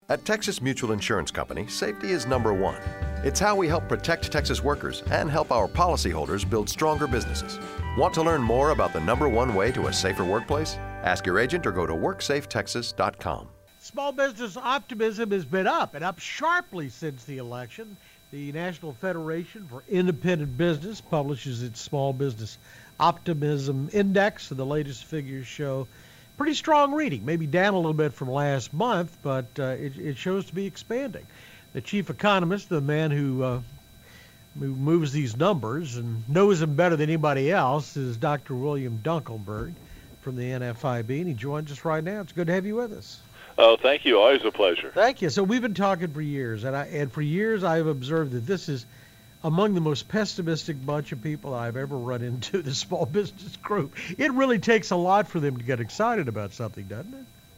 At Texas Mutual Insurance Company, safety is number one. It's how we help protect Texas workers and help our policyholders build stronger businesses. Want to learn more about the number one way to a safer workplace? Ask your agent or go to WorkSafeTexas.com. Small business optimism has been up and up sharply since the election. The National Federation for Independent Business publishes its Small Business Optimism Index, and the latest figures show pretty strong reading, maybe down a little bit from last month, but it shows to be expanding. The chief economist, the man who moves these numbers and knows them better than anybody else, is Dr. William Dunkelberg from the NFIB, and he joins us right now. It's good to have you with us. Oh, thank you. Always a pleasure. Thank you. So we've been talking for years, and for years I've observed that this is among the most pessimistic bunch of people I've ever run into, the small business group. It really takes a lot for them to get excited about something, doesn't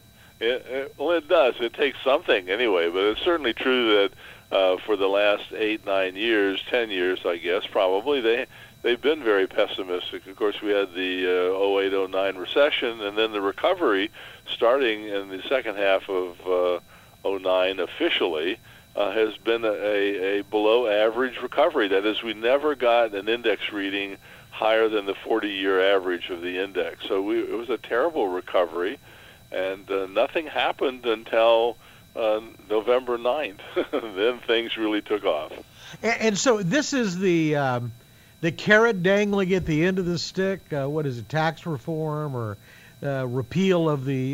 it? Well, it does. It takes something anyway, but it's certainly true that for the last 8, 9 years, 10 years, I guess, probably, they've been very pessimistic. Of course, we had the 08-09 recession, and then the recovery starting in the second half of 09 officially has been a below-average recovery. That is, we never got an index reading higher than the 40-year average of the index. So it was a terrible recovery, and nothing happened until November 9th. Then things really took off. And so this is the carrot dangling at the end of the stick. What is it, tax reform or repeal of the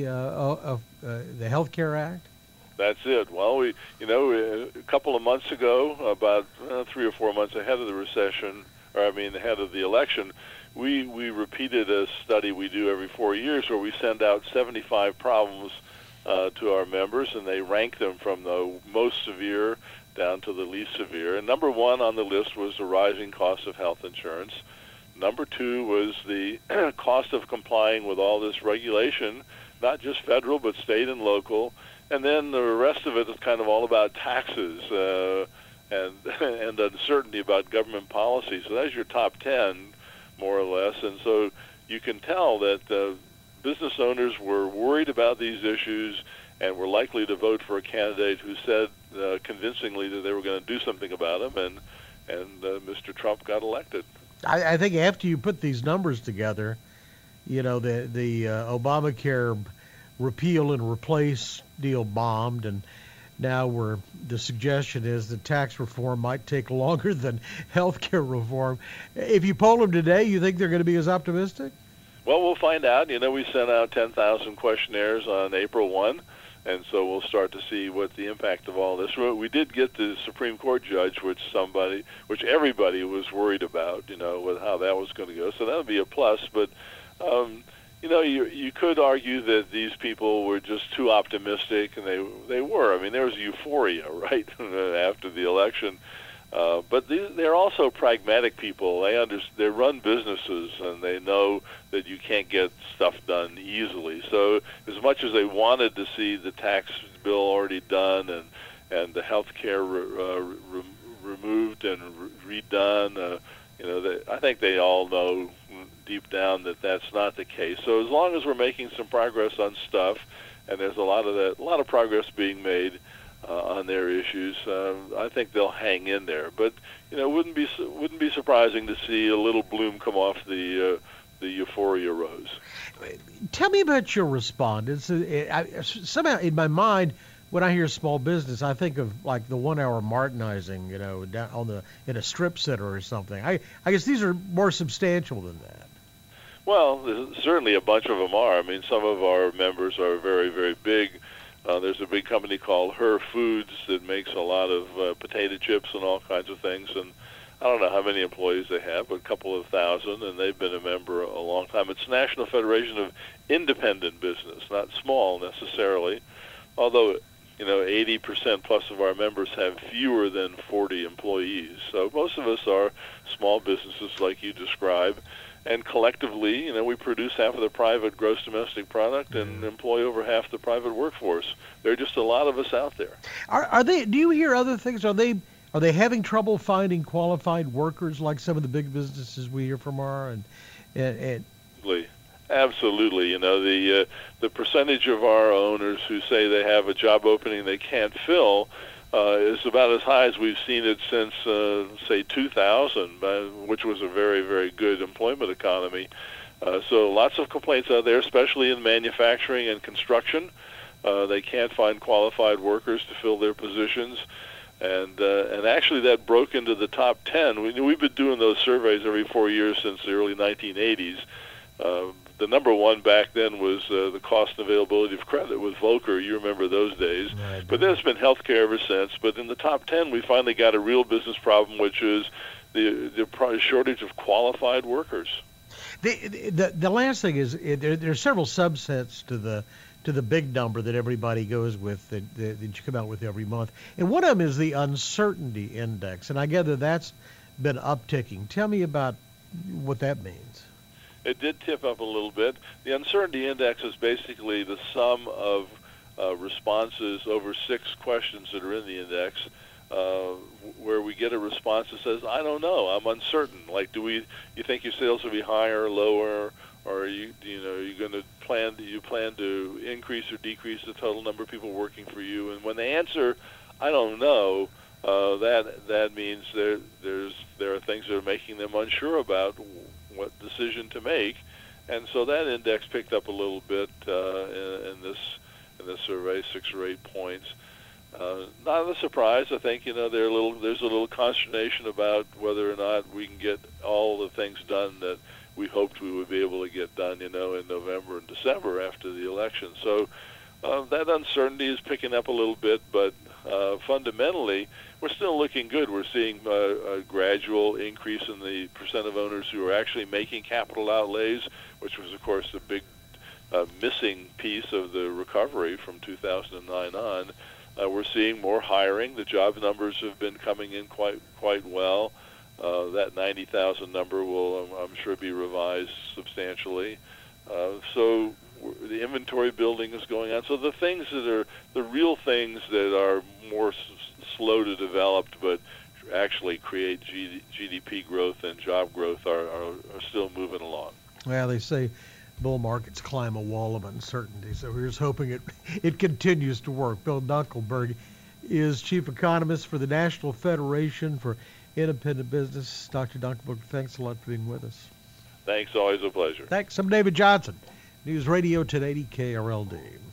Health Care Act? That's it. Well, a couple of months ago, about 3 or 4 months ahead of the recession, ahead of the election, we repeated a study we do every 4 years where we send out 75 problems to our members, and they rank them from the most severe down to the least severe. And number one on the list was the rising cost of health insurance. Number two was the cost of complying with all this regulation, not just federal, but state and local. And then the rest of it is kind of all about taxes and uncertainty about government policy. So that's your top 10, more or less. And so you can tell that business owners were worried about these issues and were likely to vote for a candidate who said convincingly that they were going to do something about them, and Mr. Trump got elected. I think after you put these numbers together, the Obamacare repeal and replace deal bombed, and now the suggestion is that tax reform might take longer than health care reform. If you poll them today, you think they're going to be as optimistic? Well, we'll find out. We sent out 10,000 questionnaires on April 1, and so we'll start to see what the impact of all this. We did get the Supreme Court judge, which everybody was worried about, with how that was going to go. So that would be a plus. But, you could argue that these people were just too optimistic, and they were. There was euphoria, right, after the election. But they're also pragmatic people. They run businesses, and they know that you can't get stuff done easily. So as much as they wanted to see the tax bill already done and the health care removed and redone, I think they all know deep down that that's not the case. So as long as we're making some progress on stuff, and there's a lot of progress being made on their issues, I think they'll hang in there. But it wouldn't be surprising to see a little bloom come off the euphoria rose. Tell me about your respondents. Somehow in my mind, when I hear small business, I think of like the 1 hour Martinizing, down in a strip center or something. I guess these are more substantial than that. Well, certainly a bunch of them are. Some of our members are very, very big. There's a big company called Her Foods that makes a lot of potato chips and all kinds of things, and I don't know how many employees they have, but a couple of thousand, and they've been a member a long time. It's National Federation of Independent Business, not small necessarily, although 80% plus of our members have fewer than 40 employees. So most of us are small businesses like you describe. And collectively, we produce half of the private gross domestic product and employ over half the private workforce. There are just a lot of us out there. Are they? Do you hear other things? Are they having trouble finding qualified workers like some of the big businesses we hear from are? Absolutely. You know, the percentage of our owners who say they have a job opening they can't fill is about as high as we've seen it since, say, 2000, which was a very, very good employment economy. So lots of complaints out there, especially in manufacturing and construction. They can't find qualified workers to fill their positions. And actually that broke into the top 10. We've been doing those surveys every 4 years since the early 1980s. The number one back then was the cost and availability of credit with Volcker. You remember those days. Right. But then it's been healthcare ever since. But in the top 10, we finally got a real business problem, which is the shortage of qualified workers. The last thing is there are several subsets to the big number that everybody goes with that you come out with every month. And one of them is the uncertainty index. And I gather that's been upticking. Tell me about what that means. It did tip up a little bit. The uncertainty index is basically the sum of responses over 6 questions that are in the index, where we get a response that says, "I don't know, I'm uncertain." Like, you think your sales will be higher or lower, or are you going to plan to increase or decrease the total number of people working for you? And when they answer, "I don't know," that means there are things that are making them unsure about what decision to make, and so that index picked up a little bit in this survey, 6 or 8 points. Not a surprise. I think there's a little consternation about whether or not we can get all the things done that we hoped we would be able to get done, in November and December after the election. So that uncertainty is picking up a little bit, but fundamentally, we're still looking good. We're seeing a gradual increase in the percent of owners who are actually making capital outlays, which was, of course, the big missing piece of the recovery from 2009 on. We're seeing more hiring. The job numbers have been coming in quite well. That 90,000 number will, I'm sure, be revised substantially. So the inventory building is going on. So the things that are the real things that are more slow to develop but actually create GDP growth and job growth are still moving along. Well, they say bull markets climb a wall of uncertainty, so we're just hoping it continues to work. Bill Dunkelberg is chief economist for the National Federation for Independent Business. Dr. Dunkelberg, thanks a lot for being with us. Thanks, always a pleasure. Thanks. I'm David Johnson, News Radio 1080 KRLD.